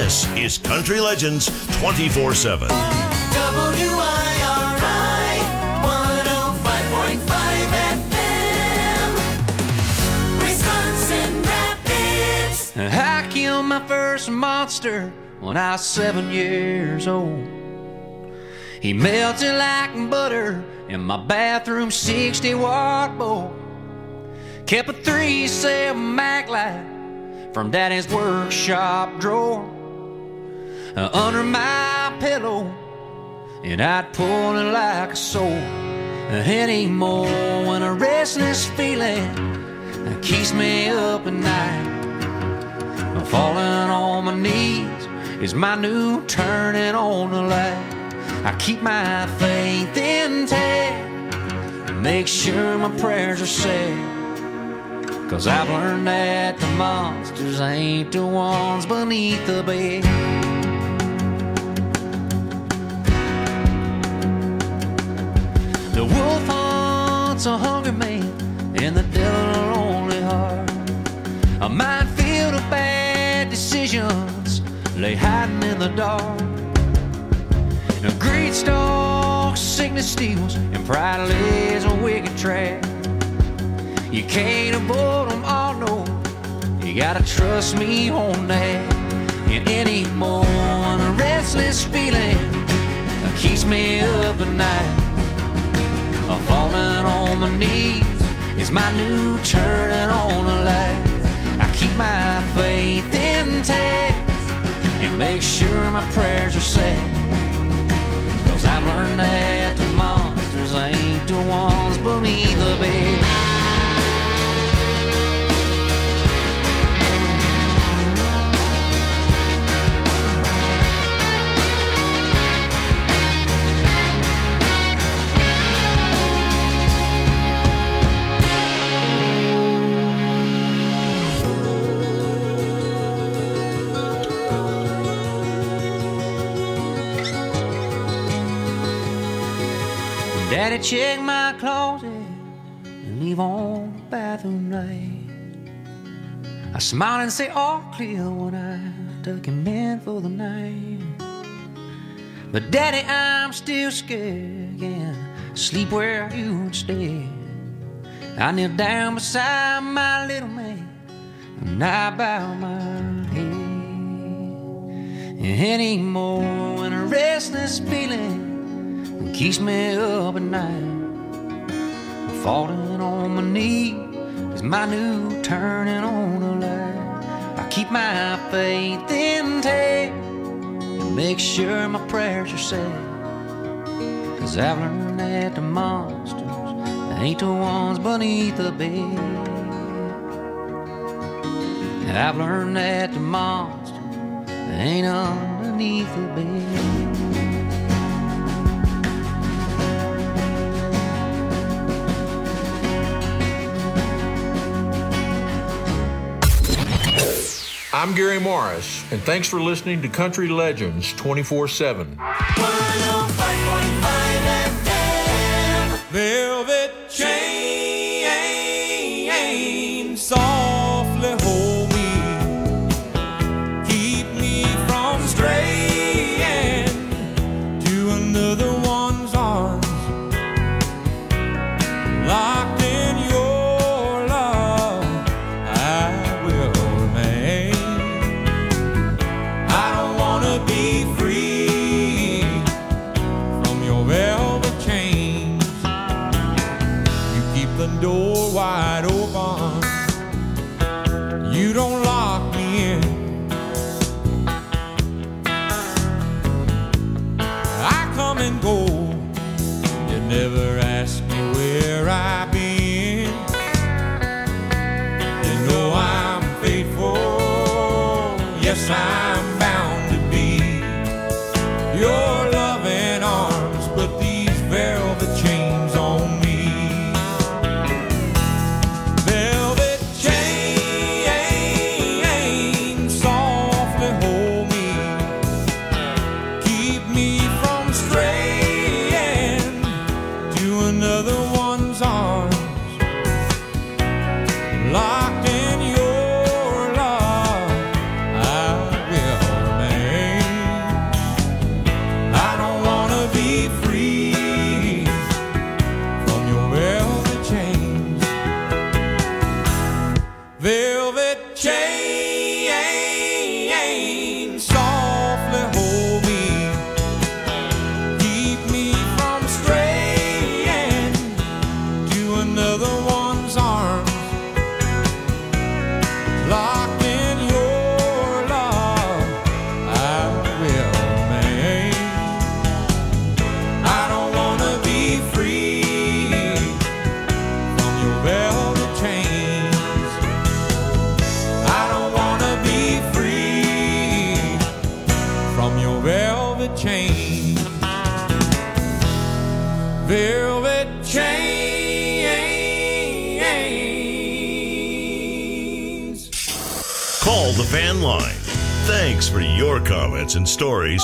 This is Country Legends 24/7. WIRI 105.5 FM, Wisconsin Rapids. I killed my first monster when I was 7 years old. He melted like butter in my bathroom 60-watt bowl. Kept a 3.7 Mac light from Daddy's workshop drawer under my pillow, and I'd pull it like a sword. Anymore when a restless feeling keeps me up at night. Falling on my knees is my new turning on the light. I keep my faith intact, make sure my prayers are said, 'cause I've learned that the monsters ain't the ones beneath the bed. The wolf hunts a hungry man, and the devil a lonely heart. A minefield of bad decisions lay hiding in the dark. A greed stalks, sickness steals, and pride lays a wicked trap. You can't avoid them all, no, you gotta trust me on that. And anymore, a restless feeling keeps me up at night. Falling on my knees is my new turning on the light. I keep my faith intact and make sure my prayers are said, 'cause I've learned that the monsters ain't the ones beneath the bed. Daddy check my closet and leave on the bathroom light. I smile and say all clear when I tuck him in for the night. But Daddy, I'm still scared, yeah, sleep where you would stay. I kneel down beside my little man and I bow my head. Anymore when a restless feeling keeps me up at night. Falling on my knees is my new turning on the light. I keep my faith intact and make sure my prayers are said, 'cause I've learned that the monsters ain't the ones beneath the bed. I've learned that the monsters ain't underneath the bed. I'm Gary Morris, and thanks for listening to Country Legends 24/7. 105.5 FM. Velvet chain, softly hold me, keep me from straying to another one's arms, locked in your love, I will remain. I don't wanna be free from your velvet chains. You keep the door wide open, you don't lock me in. I come and go, you never ask me where I've been. You know I'm faithful, yes I'm bound to be. Your loving arms put these velvet chains on me. Velvet chain, softly hold me, keep me from straying to another one's arms, locked in your love, I will rain. Softly hold me, keep me from straying to another one's arms. Locked in your love, I will remain. I don't wanna be free from your velvet chains. I don't wanna be free from your velvet chains. Velvet chains. Call the fan line. Thanks for your comments and stories.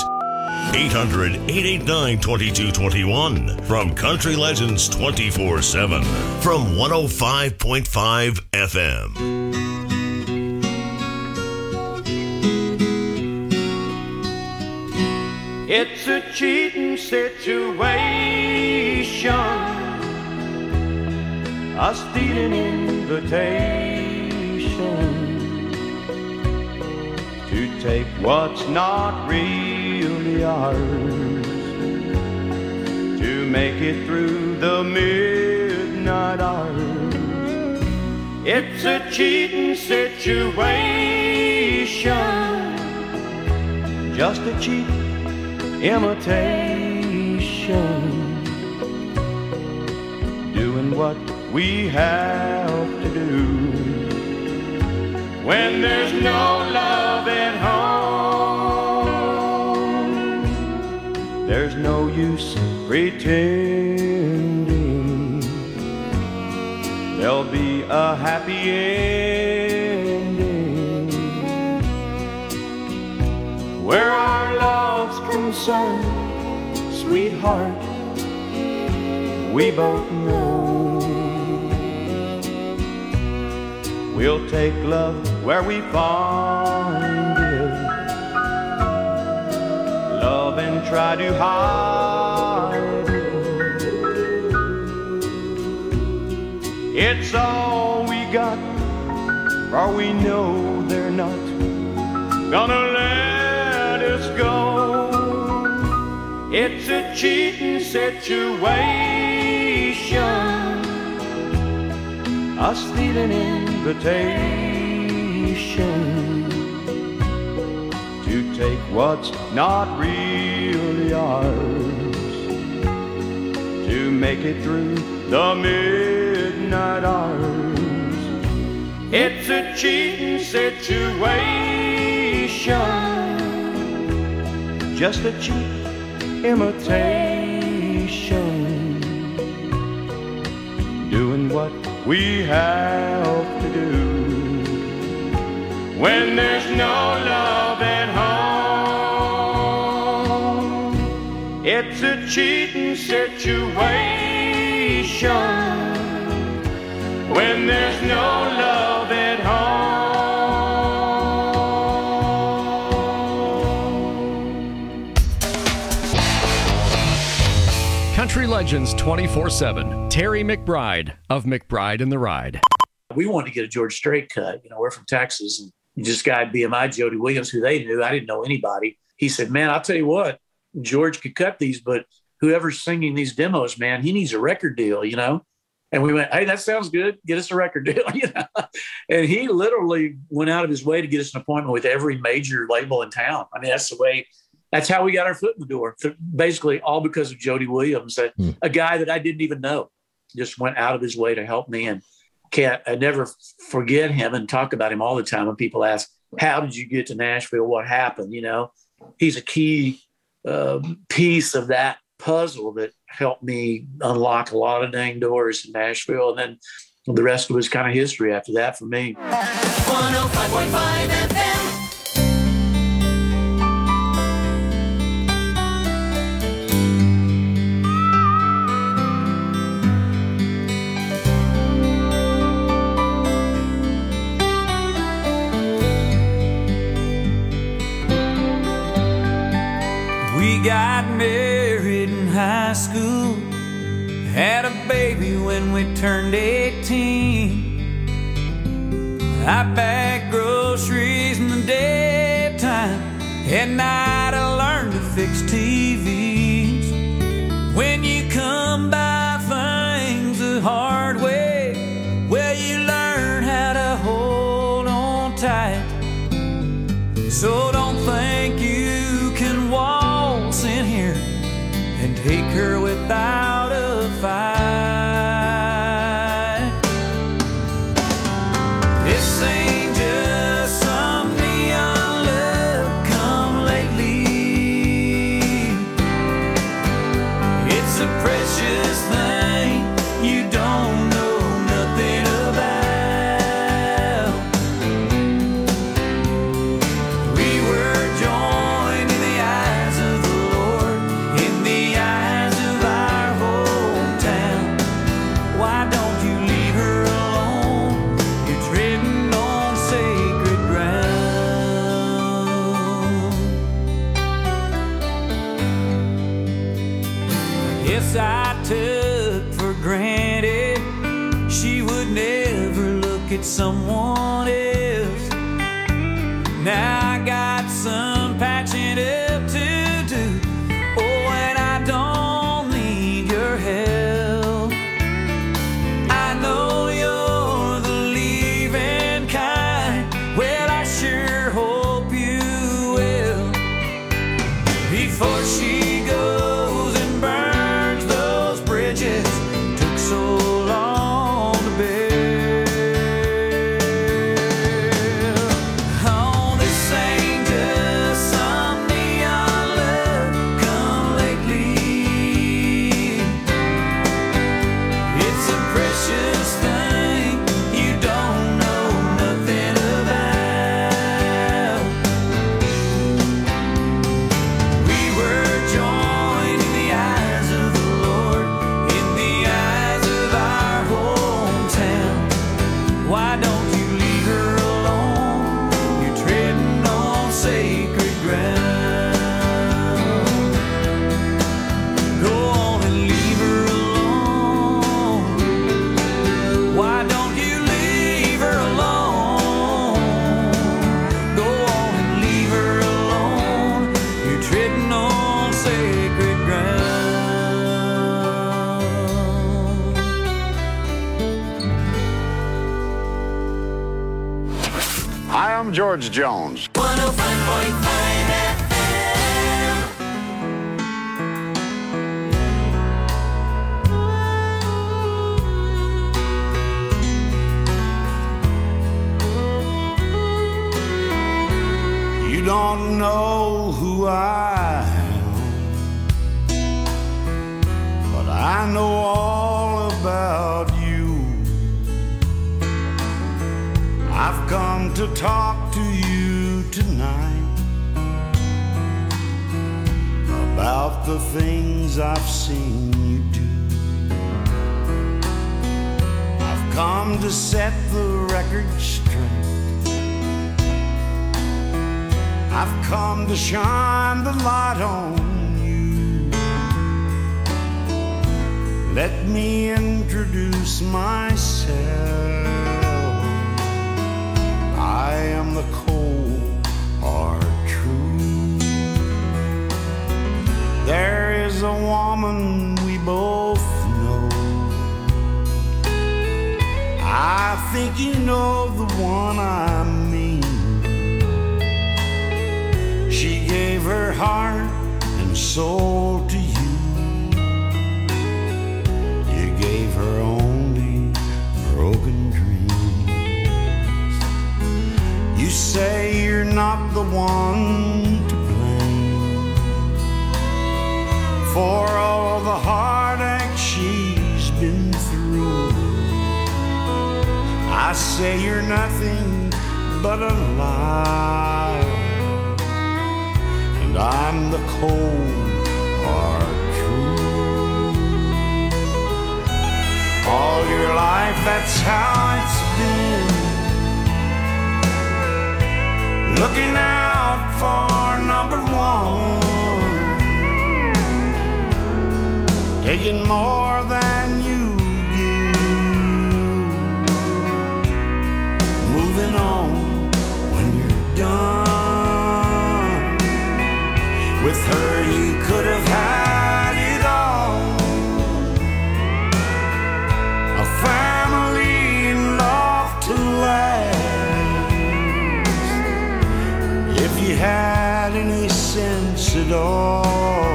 800-889-2221 from Country Legends 24/7 from 105.5 FM. It's a cheating situation, a stealing invitation to take what's not really ours, to make it through the midnight hours. It's a cheating situation, just a cheap imitation, doing what we have to do when there's no love at home. There's no use pretending there'll be a happy ending where our love's concerned, sweetheart. We both know we'll take love where we find it, love and try to hide it. It's all we got, for we know they're not gonna let us go. It's a cheating situation, a stealing invitation to take what's not really ours, to make it through the midnight hours. It's a cheating situation, just a cheap imitation, doing what we have to do when there's no love at home. It's a cheating situation when there's no love at home. Country Legends 24/7. Terry McBride of McBride and the Ride. We wanted to get a George Strait cut. You know, we're from Texas, and this guy at BMI, Jody Williams, who they knew, I didn't know anybody. He said, man, I'll tell you what, George could cut these, but whoever's singing these demos, man, he needs a record deal, you know? And we went, hey, that sounds good. Get us a record deal, you know? And he literally went out of his way to get us an appointment with every major label in town. I mean, that's how we got our foot in the door. Basically all because of Jody Williams, a guy that I didn't even know, just went out of his way to help me. And I never forget him and talk about him all the time when people ask, how did you get to Nashville? What happened? You know, he's a key piece of that puzzle that helped me unlock a lot of dang doors in Nashville. And then the rest was kind of history after that for me. 105.5 FM. We got married in high school, had a baby when we turned 18. I pack groceries in the daytime. At night I learned to fix TVs. When you come by things the hard way, well, you learn how to hold on tight. So don't think you can waltz in here and take her without a fight. This ain't just some neon love come lately. It's a precious thing you don't know nothing about. We were joined in the eyes of the Lord, in the eyes of our hometown. Why don't you leave her alone? You're treading on sacred ground. Yes, I took for granted she would never look at someone else. Now I got some patching up to do. Oh, and I don't need your help. I know you're the leaving kind. Well, I sure hope you will. Before she goes and burns those bridges took so long to build. Oh, this ain't just some neon love come lately. It's a precious thing you don't know nothing about. We were joined in the eyes of the Lord, in the eyes of our hometown. Why don't you leave her alone? You're treading on sacred ground. Go on and leave her alone. Why don't you leave her alone? Go on and leave her alone. You're treading on sacred ground. Hi, I'm George Jones. 105.5 FM. You don't know who I am, but I know all about you. I've come to talk to you tonight about the things I've seen you do. I've come to set the record straight. I've come to shine the light on you. Let me introduce myself. I am the cold hard truth. There is a woman we both know. I think you know the one I mean. She gave her heart and soul to you. You gave her only broken dreams. You say you're not the one to blame for all the heartache she's been through. I say you're nothing but a liar, and I'm the cold hard truth. All your life, that's how it's been. Looking out for number one, taking more than you give, moving With her you could have had it all. A family and love to last. If you had any sense at all,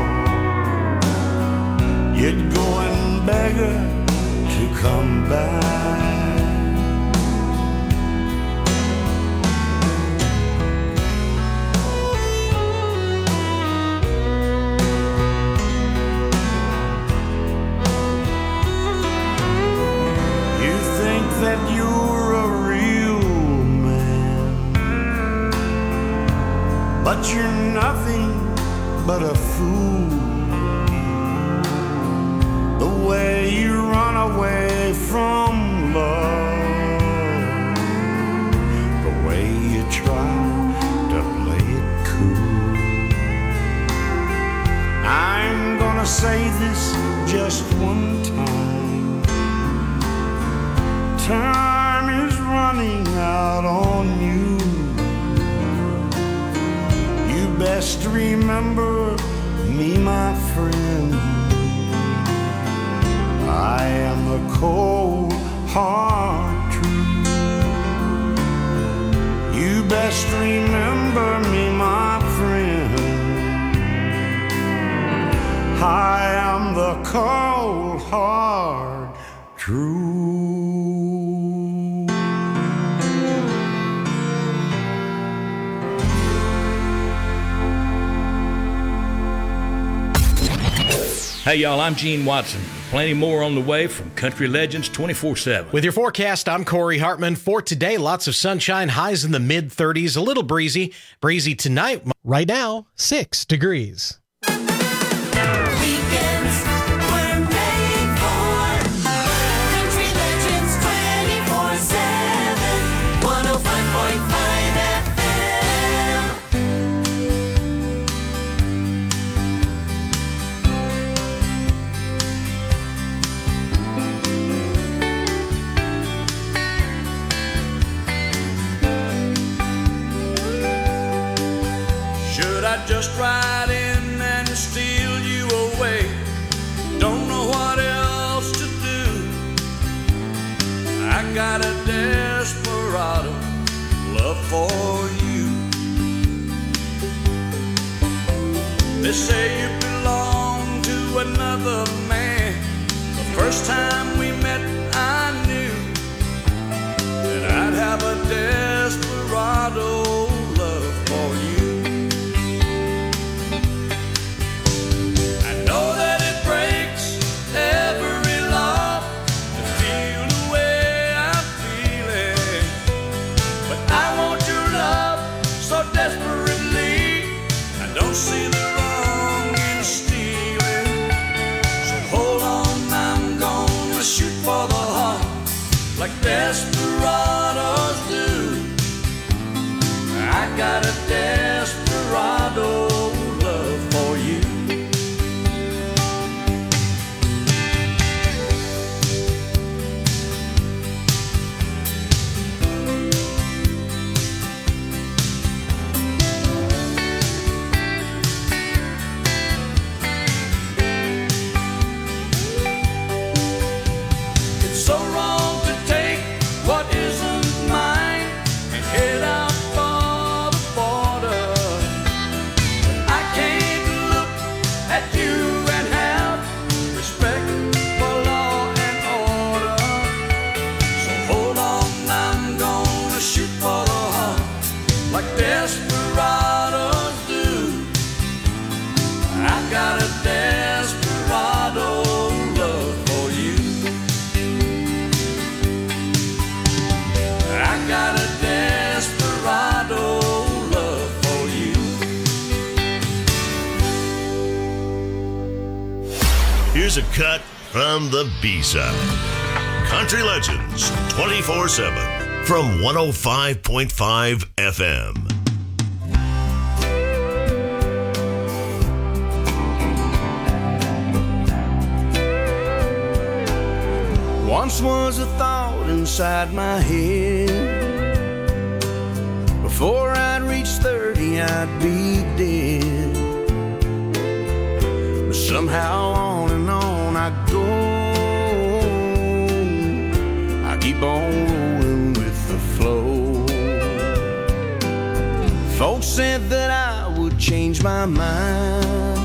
you'd go and beg her to come back. That you're a real man, but you're nothing but a fool. The way you run away from love, the way you try to play it cool. I'm gonna say this just one time. Time is running out on you. You best remember me, my friend. I am the cold, hard truth. You best remember me, my friend. I am the cold, hard truth. Hey, y'all, I'm Gene Watson. Plenty more on the way from Country Legends 24/7. With your forecast, I'm Corey Hartman. For today, lots of sunshine, highs in the mid-30s, a little breezy. Breezy tonight. Right now, 6 degrees. Weekends were made for Country Legends 24/7, 105.5 FM. Should I just ride in and steal you away? Don't know what else to do. I got a desperado love for you. They say you belong to another man. The first time we met I knew that I'd have a desperado love for you. Every love to feel the way I'm feeling, but I want your love so desperately. I don't see the wrong in stealing. So hold on, I'm gonna shoot for the heart like desperados do. I got a desperado love for you. So wrong to take what isn't mine and head out for the border. I can't look at you and have respect for law and order. So hold on, I'm gonna shoot for the heart like desperados do. I got a desperado love for you. I got a desperado love for you. Here's a cut from the B-side. Country Legends 24/7 from 105.5 FM. Once was a thought inside my head. Before I'd reach 30, I'd be dead. Somehow on and on I go. I keep on rolling with the flow. Folks said that I would change my mind.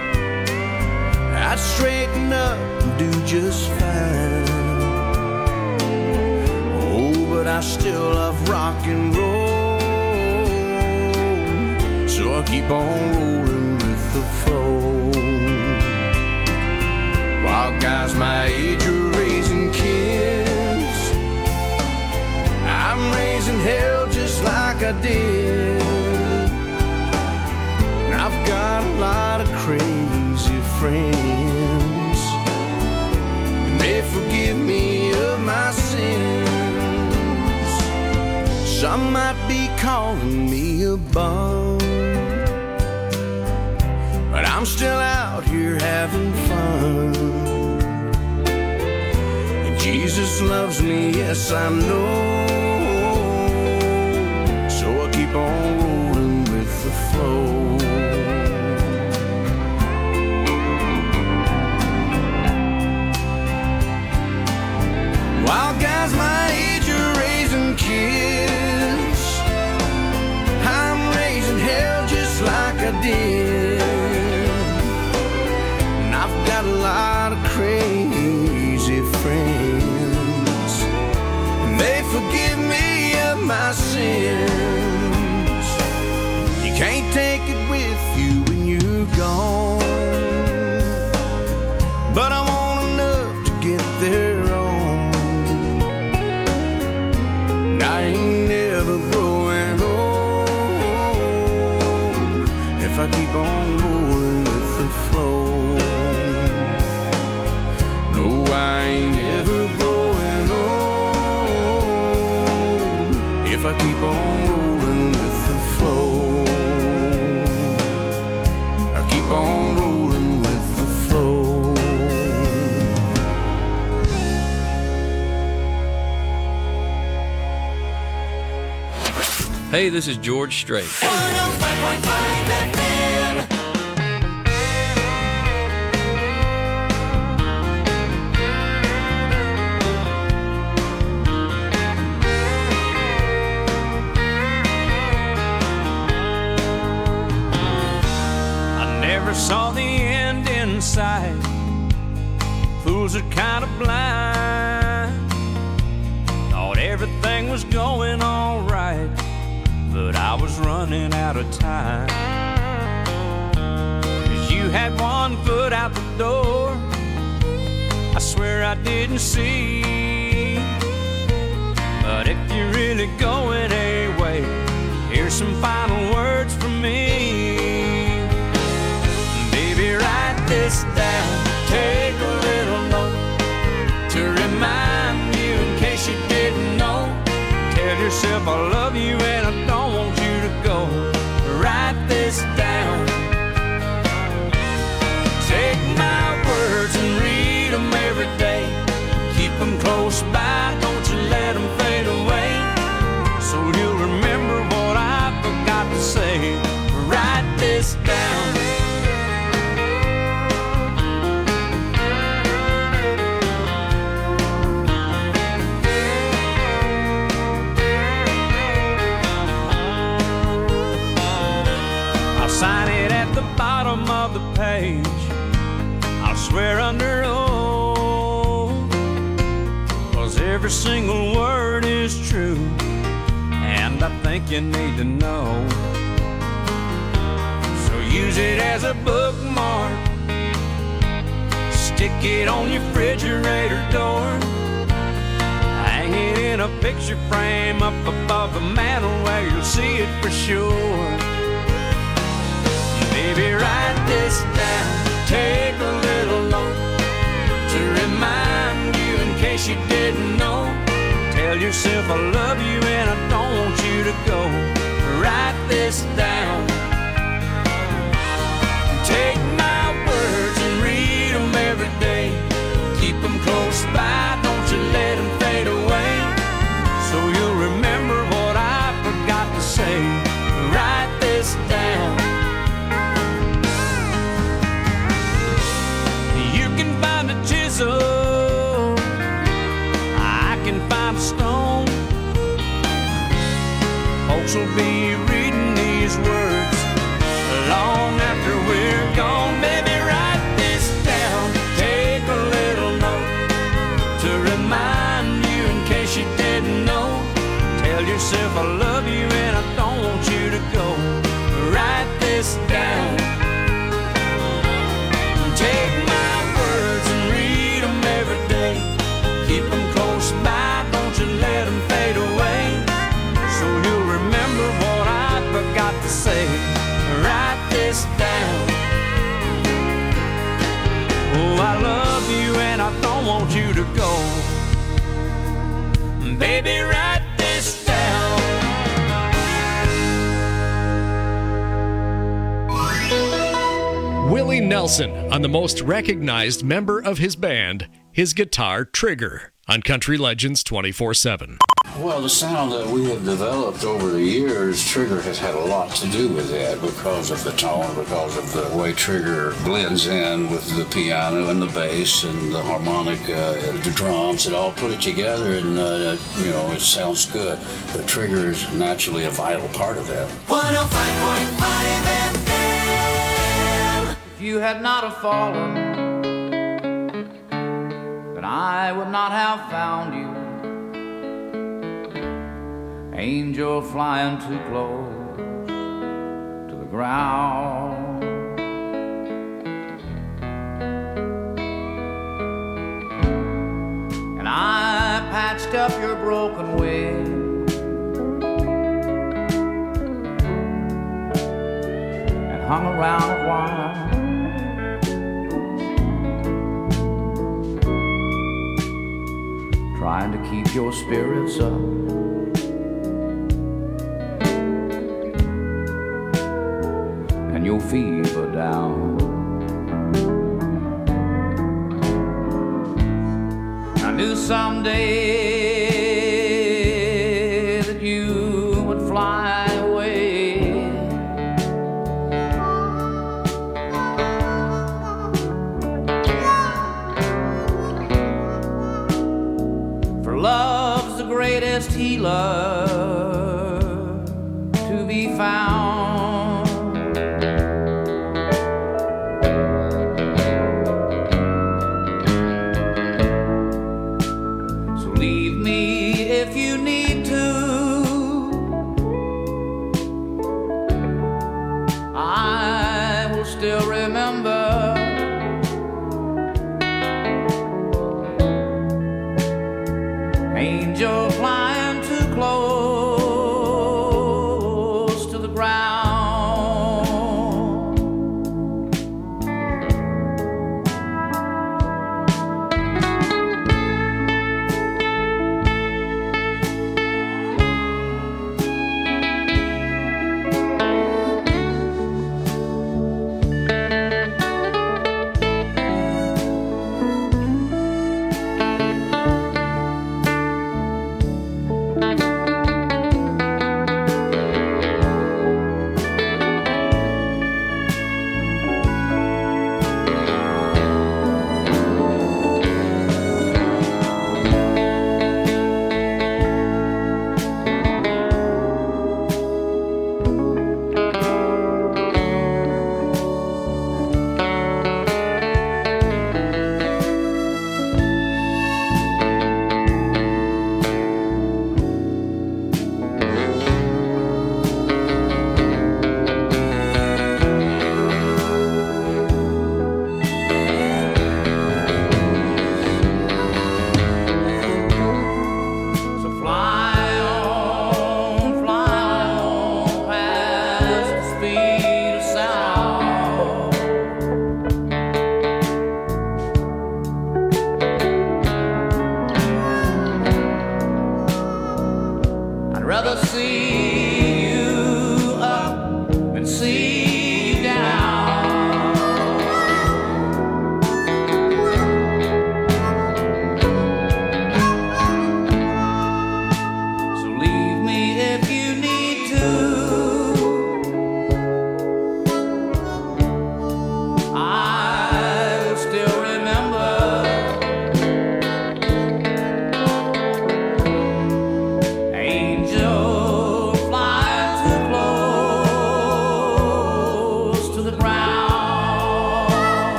I'd straighten up and do just fine. Oh, but I still love rock and roll, so I keep on rolling with the flow. While guys my age are raising kids, I'm raising hell just like I did. And I've got a lot of crazy friends, and they forgive me of my sins. Some might be calling me a bum, but I'm still out here having fun. And Jesus loves me, yes I know, so I keep on rolling with the flow. While guys my age are raising kids, I'm raising hell just like I did. And I've got a lot of crazy friends, and they forgive me of my sins. You can't take it with you when you're gone, but I want enough to get there on. I ain't never growing old if I keep on rolling with the flow. No, I ain't ever growing old if I keep on rolling with the flow. I keep on rolling with the flow. Hey, this is George Strait. 105.5 FM. I never saw the end in sight. Fools are kind of blind. Thought everything was going all right, but I was running out of time. 'Cause you had one foot out the door, I swear I didn't see. But if you're really going away, here's some final words from me. Baby, write this down, take a little note to remind you in case you didn't know. Tell yourself I love you and I don't want you to go. Write this down. Take my words and read them every day. Keep them close by, don't you let them fade away. So you'll remember what I forgot to say. Write this down. Sign it at the bottom of the page. I'll swear under oath, 'cause every single word is true, and I think you need to know. So use it as a bookmark, stick it on your refrigerator door, hang it in a picture frame up above the mantel where you'll see it for sure. Baby, write this down, take a little note to remind you in case you didn't know. Tell yourself I love you and I don't want you to go. Write this down. Take my words and read them every day. Keep them close by, don't you let them fade away. So you'll remember what I forgot to say. Write this down. these words long after we're gone. Baby, write this down. Take a little note to remind you in case you didn't know. Tell yourself I love you and I don't want you to go. Write this down. Take my words and read them every day. Keep them close by, don't you let them fade away. So you'll remember what I forgot to say. Write this down. Oh, I love you and I don't want you to go. Baby, write this down. Willie Nelson on the most recognized member of his band, his guitar Trigger, on Country Legends 24/7. Well, the sound that we have developed over the years, Trigger has had a lot to do with that because of the tone, because of the way Trigger blends in with the piano and the bass and the harmonica, the drums. It all put it together and, it sounds good. But Trigger is naturally a vital part of that. 105.5 FM. If you had not have fallen, then I would not have found you. Angel flying too close to the ground. And I patched up your broken wing and hung around a while. Trying to keep your spirits up. And your fever down. I knew someday that you would fly away. For love's the greatest healer to be found. Angel flying too close to the ground.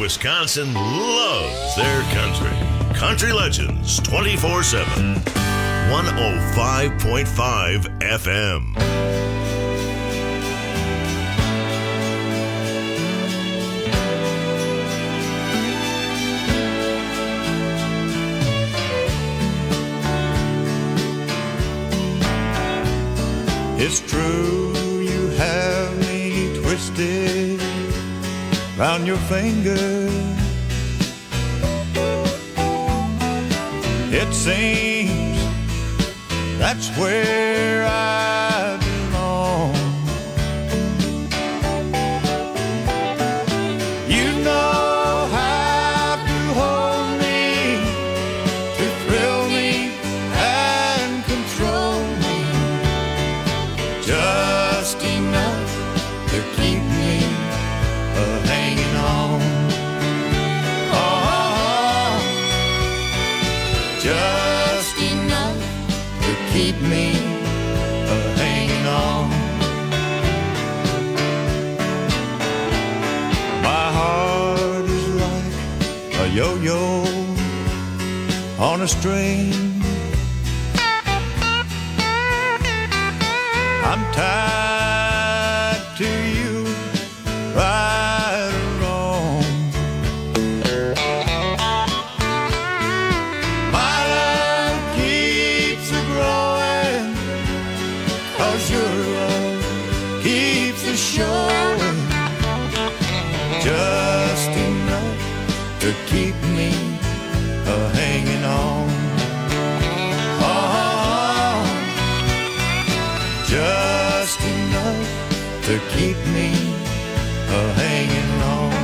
Wisconsin loves their country. Country Legends 24/7. 105.5 FM. It's true you have me twisted round your finger. It seems that's where I belong. You know how to hold me, to thrill me and control me, just enough to keep me hanging on. Oh, just enough to keep me hanging on. My heart is like a yo-yo on a string. I'm tied to you, right or wrong. My love keeps a-growing, 'cause your love keeps a-showing, just enough to keep me hanging on. Oh, just enough to keep me hanging on.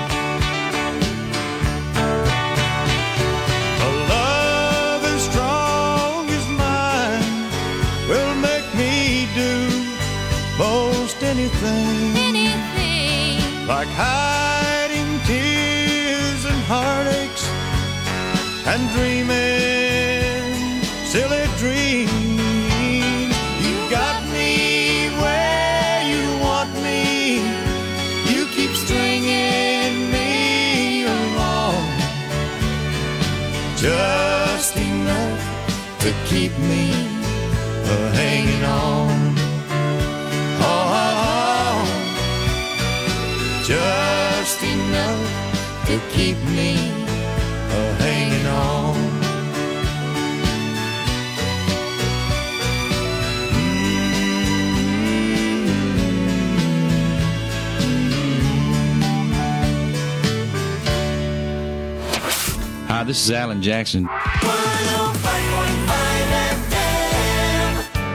A love as strong as mine will make me do most anything, like hiding tears and heartaches and dreaming silly dreams. You got me where you want me, you keep stringing me along, just enough to keep me hanging on. Oh, just enough to keep me hanging on. Hi, this is Alan Jackson. 105.5 FM.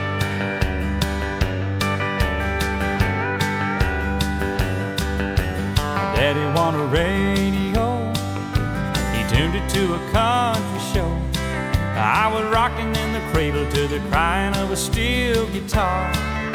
Daddy won a radio, he tuned it to a country show. I was rocking in the cradle to the crying of a steel guitar.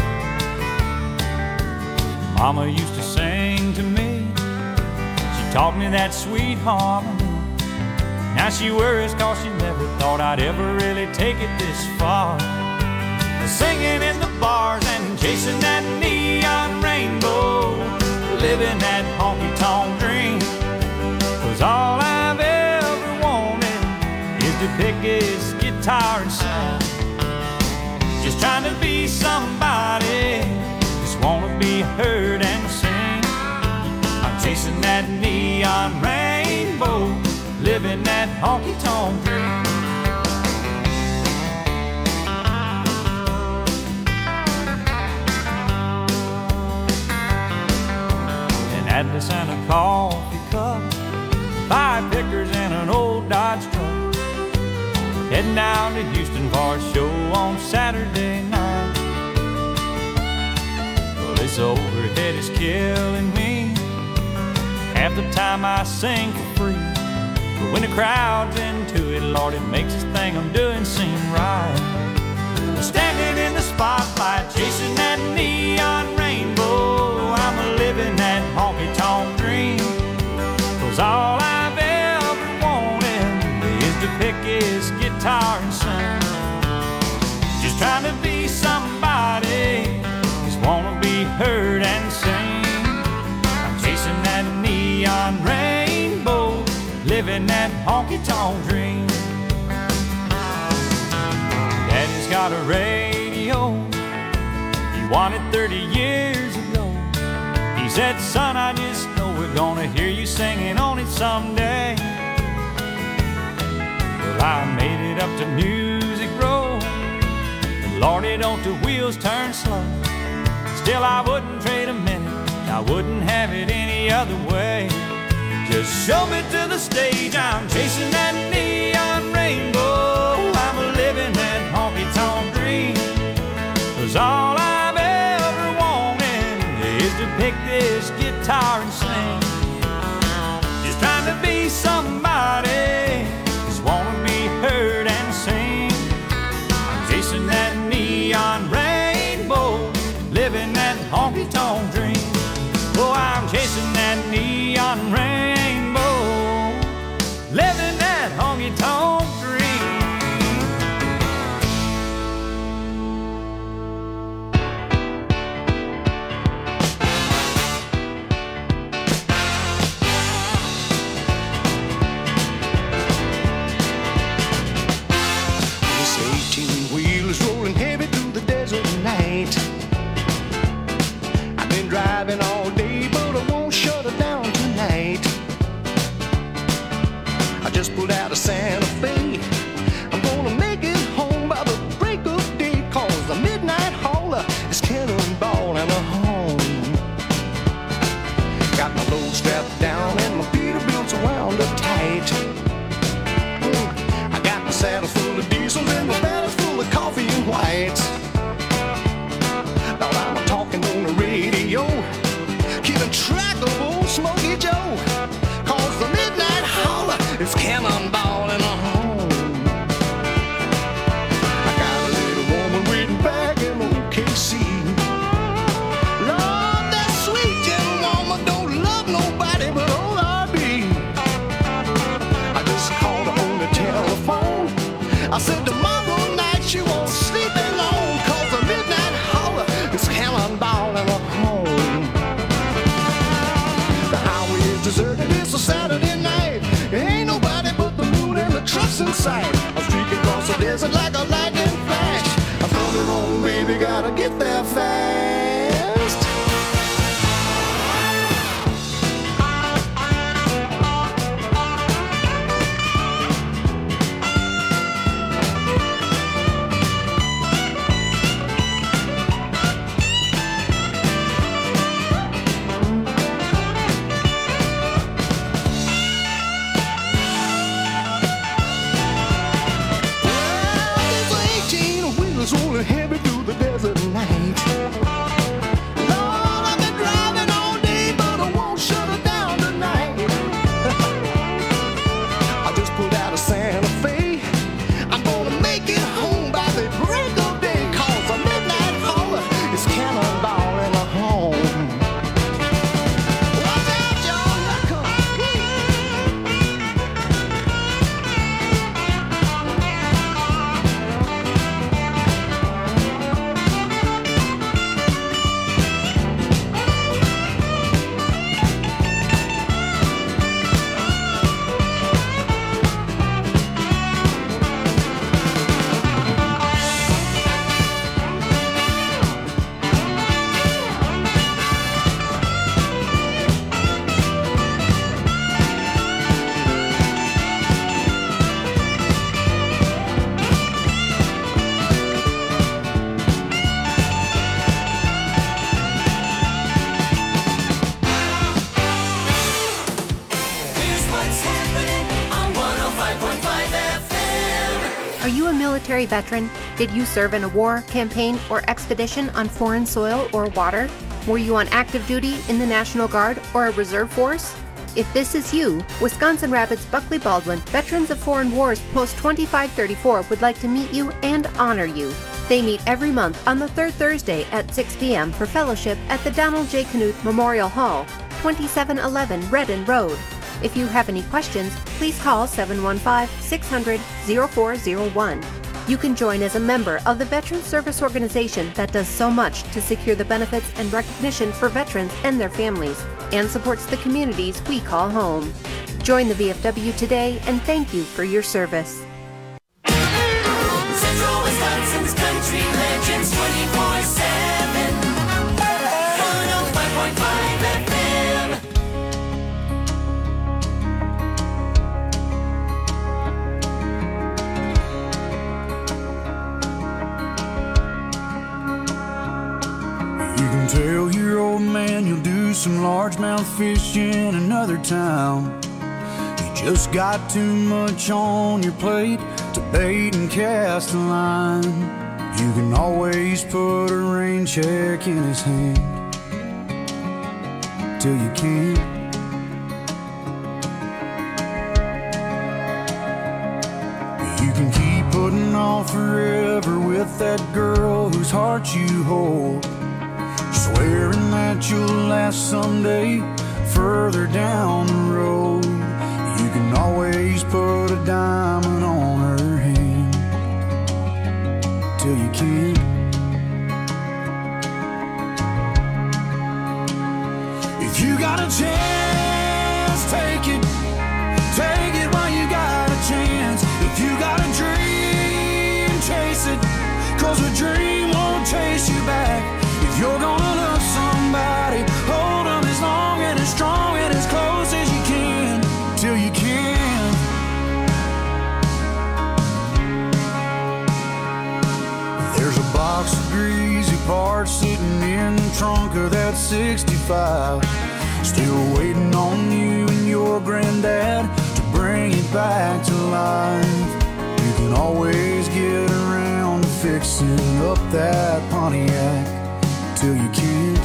Mama used to sing to me, she taught me that sweet harmony. Now she worries 'cause she never thought I'd ever really take it this far. Singing in the bars and chasing that neon rainbow, living that honky-tonk dream. 'Cause all I've ever wanted is to pick his guitar and sing. Just trying to be somebody, just wanna be heard and sing. I'm chasing that neon rainbow, living that honky-tonk dream. An Atlas and a coffee cup, 5 pickers and an old Dodge truck, heading down to Houston for a show on Saturday night. Well, this overhead is killing me, half the time I sing for free. But when the crowd's into it, Lord, it makes this thing I'm doing seem right. Standing in the spotlight, chasing that neon rainbow, I'm living that honky-tonk dream. 'Cause all I've ever wanted is to pick his guitar and sing. Just trying to be somebody, just wanna be heard and sing. I'm chasing that neon rainbow, got a radio he wanted 30 years ago. He said, son, I just know we're gonna hear you singing on it someday. Well, I made it up to Music Row. Lordy, don't the wheels turn slow. Still, I wouldn't trade a minute, I wouldn't have it any other way. Just show me to the stage, I'm chasing that neon rainbow. I'm living that honky-tonk dream. 'Cause all I've ever wanted is to pick this guitar and sing. Just trying to be somebody, just wanna be heard and sing. I'm chasing that neon rainbow, living that honky-tonk dream. Oh, I'm chasing that neon rainbow, living that honky-tonk dream. This 18-wheeler's rolling heavy through the desert night. I've been driving all day, but I won't shut her down tonight. I just pulled out of Santa Fe. I'm gonna make it home by the break of day, 'cause the midnight hauler is cannonballing home. Got my load strapped down and my Peterbilt's wound up tight. I got my saddle full of diesels and my belly's full of coffee and whites. Now I'm talking on the radio, keeping track of old Smokey Joe, 'cause the midnight hauler is cannonballing home. I got a little woman waiting back in OKC. Lord, that sweet young woman don't love nobody but old RB. I just called her on the telephone. I said tomorrow night she won't sleep alone, 'cause the midnight hauler is cannonballing home. The highway is deserted, it's a Saturday night. Ain't nobody but the moon and the trucks in sight. I'm streaking across the desert like a lightning flash. I thought it on, baby, gotta get there fast. Rolling heavy through the desert night. Lord, I've been driving all day, but I won't shut her down tonight. I just pulled out of Santa Fe. I'm gonna make it home by the break of day, 'cause the midnight hauler is cannonballing home. Watch out, y'all, here I come. Are you a military veteran? Did you serve in a war, campaign, or expedition on foreign soil or water? Were you on active duty in the National Guard or a reserve force? If this is you, Wisconsin Rapids Buckley Baldwin Veterans of Foreign Wars Post 2534 would like to meet you and honor you. They meet every month on the third Thursday at 6 p.m. for fellowship at the Donald J. Knuth Memorial Hall, 2711 Redden Road. If you have any questions, please call 715-600-0401. You can join as a member of the Veterans Service Organization that does so much to secure the benefits and recognition for veterans and their families, and supports the communities we call home. Join the VFW today, and thank you for your service. Central Wisconsin's country. Country Legends 24/7. 105.5 FM. You can tell your old man you'll do some largemouth fish in another town. You just got too much on your plate to bait and cast a line. You can always put a rain check in his hand till you can't. You can keep putting off forever with that girl whose heart you hold, swearing that you'll last someday further down the road. You can always put a diamond on her hand till you can't. If you got a chance, take it. Take it while you got a chance. If you got a dream, chase it. 'Cause a dream won't chase you back. If you're gonna love somebody, hold them as long and as strong and as close as you can till you can. There's a box of greasy parts sitting in the trunk of that 65, still waiting on you and your granddad to bring it back to life. You can always get around to fixing up that Pontiac till you can't.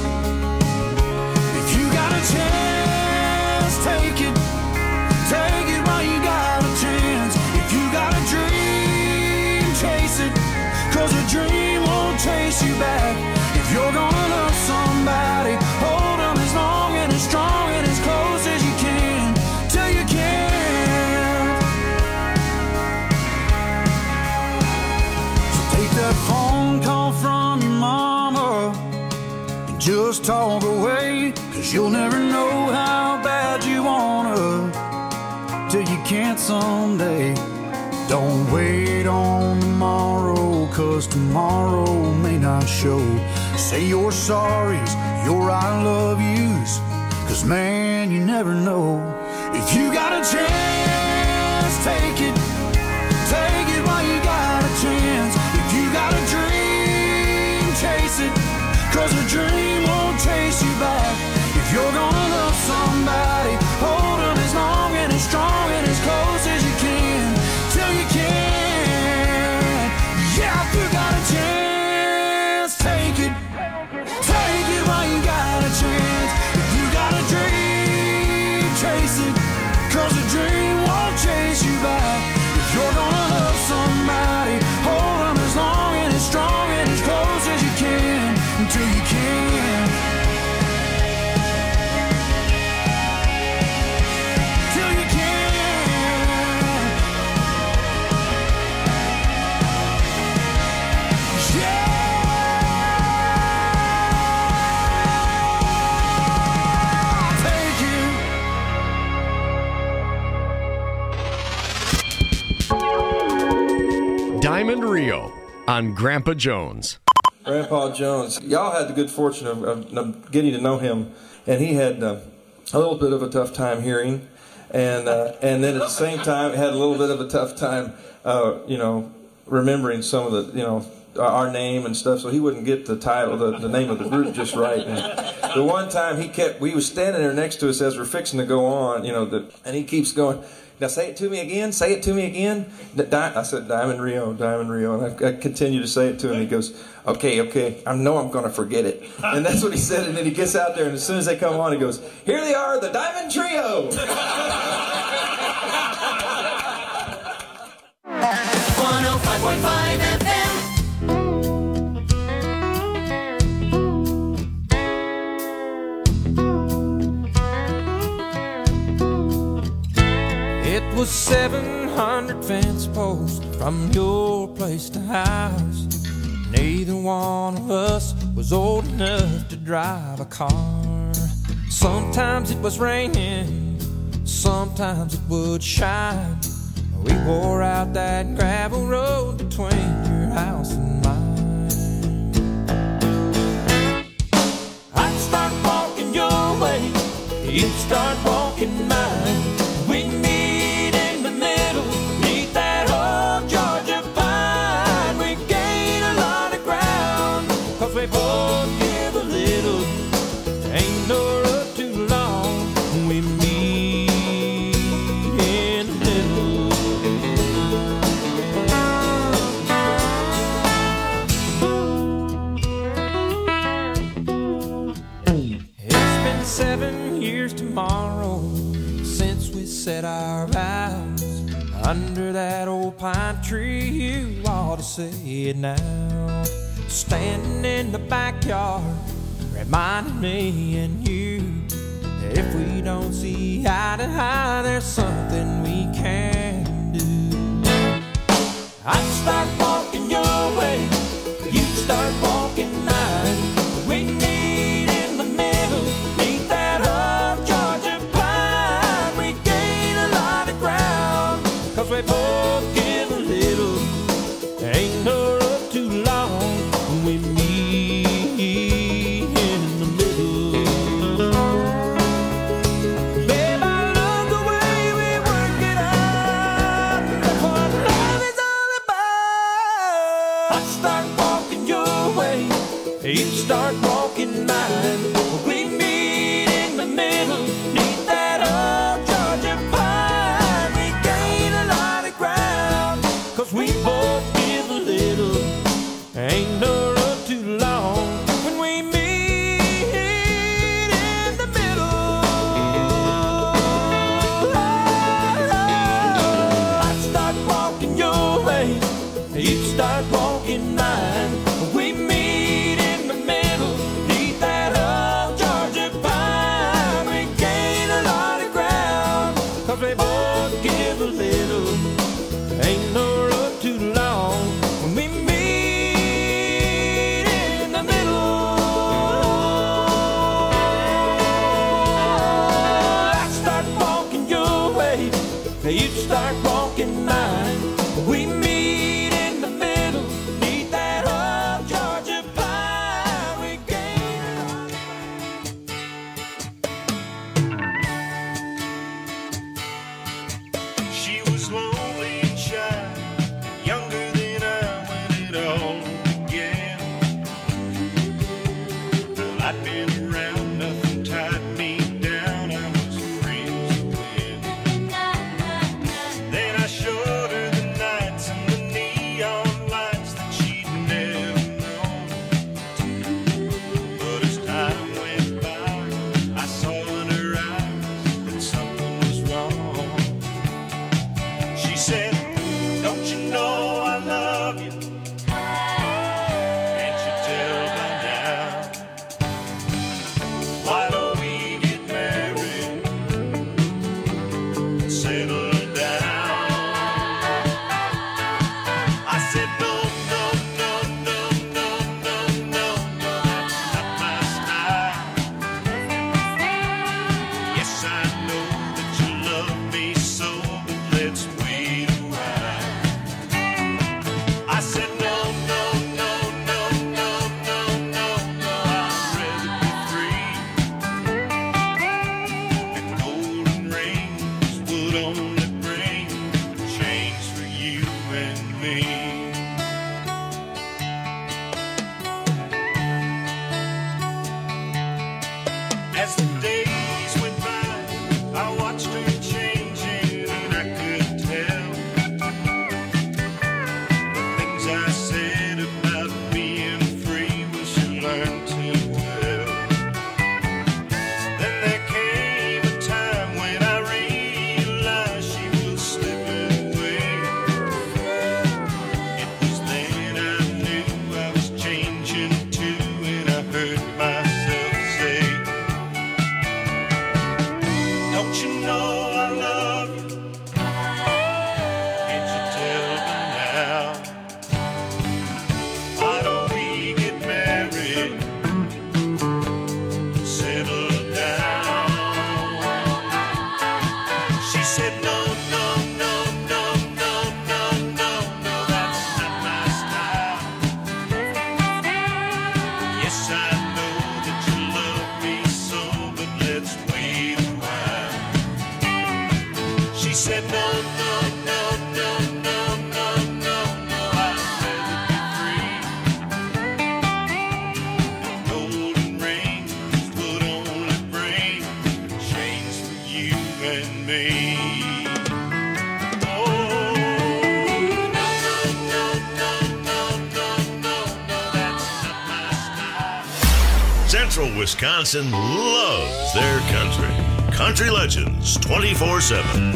If you got a chance, take it. Take it while you got a chance. If you got a dream, chase it. 'Cause a dream won't chase you back. If you're gonna love somebody, hold them as long and as strong and as close as you can till you can't. So take that phone call from your mama and just talk away. 'Cause you'll never know how bad you wanna till you can't someday. Don't wait on tomorrow, 'cause tomorrow may not show. Say your sorries, your I love yous, 'cause man, you never know. If you got a chance, take it. Take it while you got a chance. If you got a dream, chase it. 'Cause a dream won't chase you back. If you're gonna love somebody, hold them as long and as strong and as close as you can till you can. Yeah, if you got a chance, take it. Take it while you got a chance. If you got a dream, chase it. 'Cause a dream won't chase you back. If you're gonna love somebody, hold them as long and as strong and as close as you can until you can. Till you can. Yeah. Take it. Diamond Rio on Grandpa Jones. Grandpa Jones. Y'all had the good fortune of getting to know him, and he had a little bit of a tough time hearing, and then at the same time had a little bit of a tough time, remembering some of the, our name and stuff, so he wouldn't get the title, the name of the group just right. And the one time we was standing there next to us as we're fixing to go on, and he keeps going, now say it to me again, say it to me again. I said, Diamond Rio, and I continue to say it to him. He goes, okay, I know I'm going to forget it. And that's what he said, and then he gets out there, and as soon as they come on, he goes, here they are, the Diamond Trio. 105.5 FM. It was 700 fence posts from your place to house. Neither one of us was old enough to drive a car. Sometimes it was raining, sometimes it would shine. We wore out that gravel road between your house and mine. You start walking mine. We meet in the middle, neath that old Georgia pine. We gain a lot of ground, 'cause we both give a little. Ain't no road too long. We meet in the middle. It's been 7 years tomorrow since we said our vows under that old pine tree. You ought to say it now. Standing in the backyard, reminding me and you, if we don't see eye to eye, there's something we can do. I'd start walking your way, you start walking mine. We meet in the middle, meet that old Georgia pine. We gain a lot of ground, 'cause we both give a little. Ain't no road too long. We meet in the middle. Babe, I love the way we work it out. That's what love is all about. I start walking your way, you start walking mine. We meet in the middle, neath that old Georgia pine. We gain a lot of ground, 'cause we both give a little. Ain't no road too long when we meet in the middle. I start walking your way, you start walking mine. We meet in the middle, neath that old Georgia pine. We gain a lot of ground, 'cause we both give a little. Ain't no road too long when we meet in the middle. I start walking your way, you start walking mine. We meet in the middle, neath that old Georgia pine. We gain a lot of. She was lonely and shy, younger than I when it all began. Well, I'd been around, nothing tied me down. I was free as the wind. Then I showed her the nights and the neon lights that she'd never known. But as time went by, I saw in her eyes that something was wrong. She said, "Don't you know I love you? Can't you tell by now? Why don't we get married and settle down?" I said, "No, no, no, no, no, no, no, no, that's not my style. Yes, I know that you love me so, but let's wait a while." I said, "No, no, no, no, no, no, no, no, I'd rather be free. And golden rings would only bring change for you and me." As the days went by, I watched her changing, and I could tell the things I said about being free, well, she learned too well. Then there came a time when I realized she was slipping away. It Central Wisconsin loves their country. Country Legends 24/7.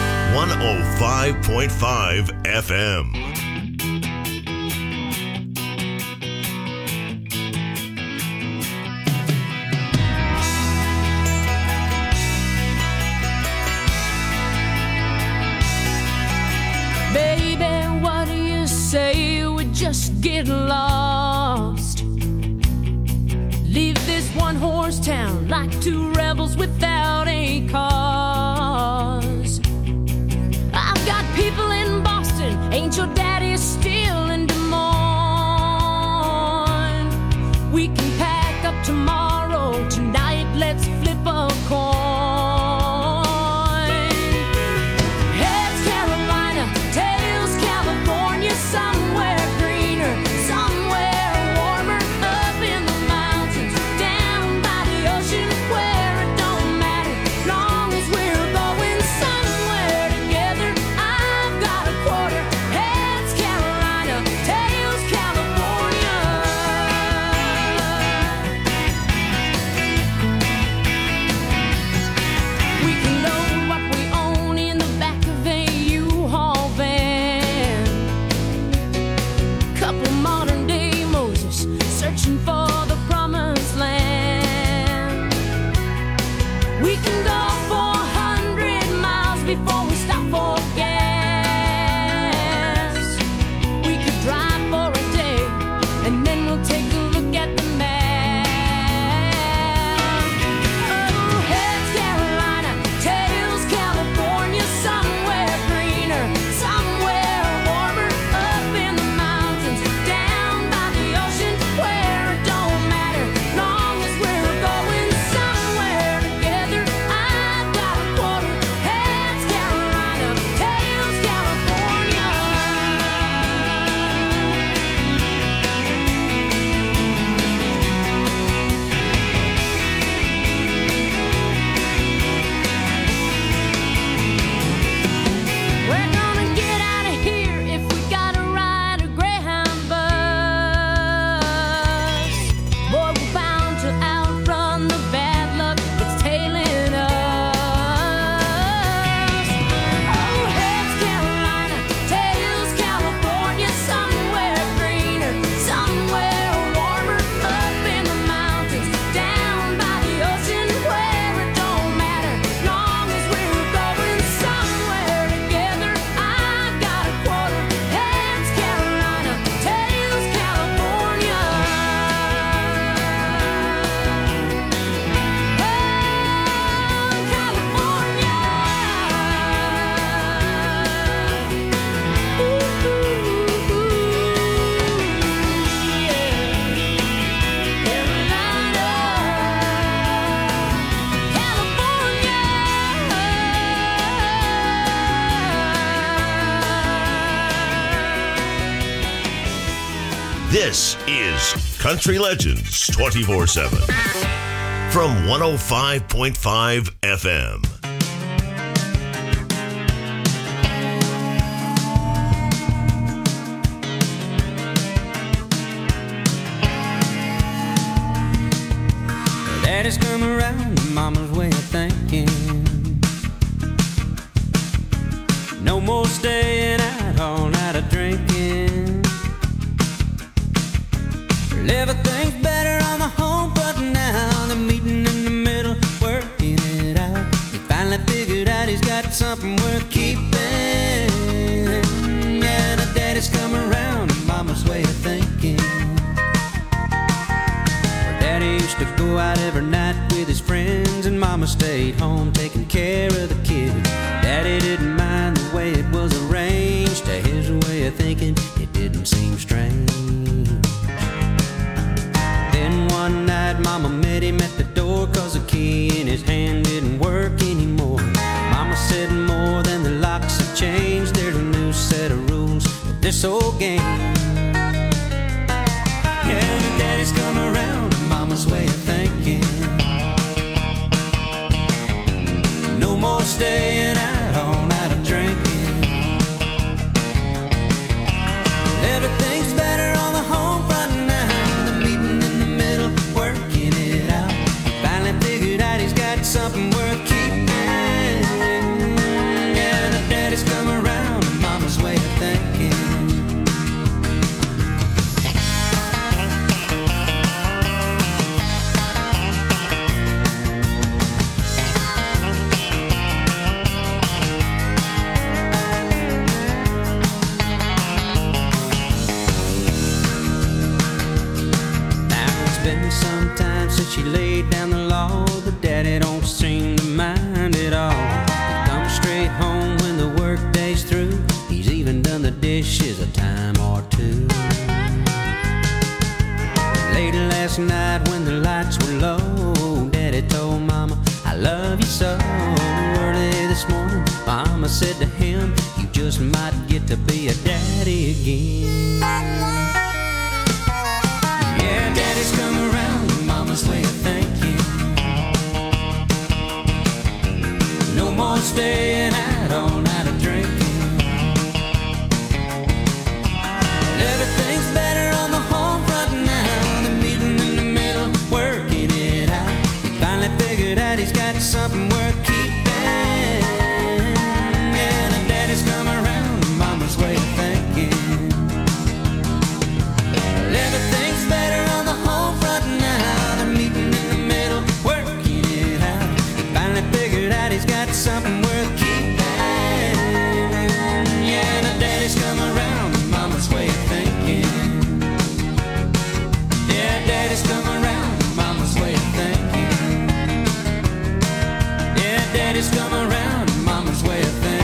105.5 FM. Baby, what do you say we just get lost? Leave this one-horse town like two rebels without a cause. I've got people in Boston, ain't your daddy still in Des Moines? We can pack up tomorrow, tonight let's flip a coin. Heads Carolina, tails California, somewhere greener, somewhere warmer, up in the mountains, down by the ocean, where it don't matter, long as we're going somewhere together. I've got a quarter. Heads Carolina, tails California. We can load what we own in the back of a U-Haul van. Couple modern day Moses searching for the promised land. We can go 400 miles before we stop for gas. We could drive for a day and then we'll take a look at the map. Oh, heads Carolina, tails California, somewhere greener, somewhere warmer, up in the mountains, down by the ocean, where it don't matter, long as we're going somewhere together. I've got a quarter. Heads Carolina, tails California. We're gonna get out of here if we gotta ride a Greyhound bus. Boy, we're bound to outrun the bad luck that's tailing us. Oh, heads Carolina, tails California, somewhere greener, somewhere warmer, up in the mountains, down by the ocean, where it don't matter, long as we're going somewhere together. I've got a quarter. Heads Carolina, tails California. This is Country Legends 24/7 from 105.5 FM. Daddy's come around, mama's way of thinking. No more staying out all night of drinking. Everything's better on the home front now. They're meeting in the middle, working it out. He finally figured out he's got something worth keeping. Yeah, the daddy's come around, mama's way of thinking. Where daddy used to go out every night with his friends, and mama stayed home taking care of the kids. Daddy didn't mind the way it was arranged. To his way of thinking, it didn't seem strange. Then one night mama met him at the door, 'cause the key in his hand didn't work anymore. Mama said more than the locks have changed. There's a new set of rules to this old game. Yeah, the daddy's come around, mama's way of thinking. No more staying out all night of drinking. Everything's better on the home front now. The meeting in the middle, working it she laid down the law, but Daddy don't seem to mind at all. He comes straight home when the work day's through. He's even done the dishes a time or two. Late last night when the lights were low, Daddy told Mama, I love you so. Early this morning, Mama said to him, you just might get to be a daddy again. Yeah, Daddy's come around, Mama's way of thinking. No more staying out all night of drinking. Everything's better on the home front now. The meeting in the middle, working it out. He finally figured out he's got something worth keeping. Yeah, the Daddy's come around, Mama's way of thinking. Everything's better on the home front now. The meeting in the middle, working it out. He finally figured out he's got something worth keeping. Yeah, the Daddy's come around, Mama's way of thinking. Yeah, Daddy's come around, Mama's way of thinking. Yeah, Daddy's come around, Mama's way of thinking.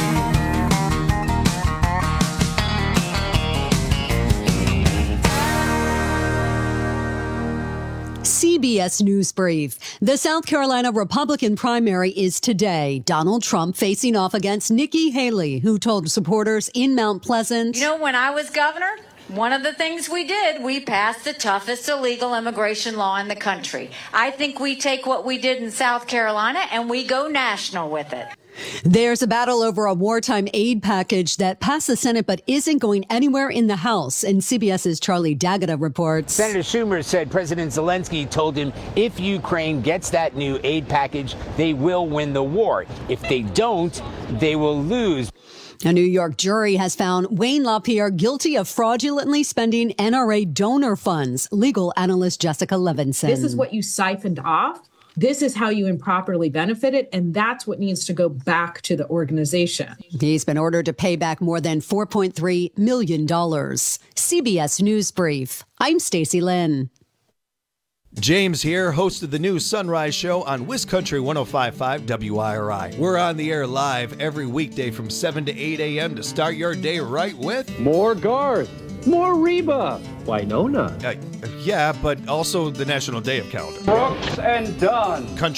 CBS News Brief. The South Carolina Republican primary is today. Donald Trump facing off against Nikki Haley, who told supporters in Mount Pleasant, You know, when I was governor, one of the things we did, we passed the toughest illegal immigration law in the country. I think we take what we did in South Carolina and we go national with it. There's a battle over a wartime aid package that passed the Senate but isn't going anywhere in the House. And CBS's Charlie D'Agata reports. Senator Schumer said President Zelensky told him if Ukraine gets that new aid package, they will win the war. If they don't, they will lose. A New York jury has found Wayne LaPierre guilty of fraudulently spending NRA donor funds. Legal analyst Jessica Levinson. This is what you siphoned off. This is how you improperly benefited, and that's what needs to go back to the organization. He's been ordered to pay back more than $4.3 million. CBS News Brief. I'm Stacey Lynn. James here, host of the new Sunrise Show on WisCountry 105.5 WIRI. We're on the air live every weekday from 7 to 8 a.m. to start your day right with more Garth, more Reba, Winona. Yeah, but also the National Day of Calendar. Brooks and Dunn. Country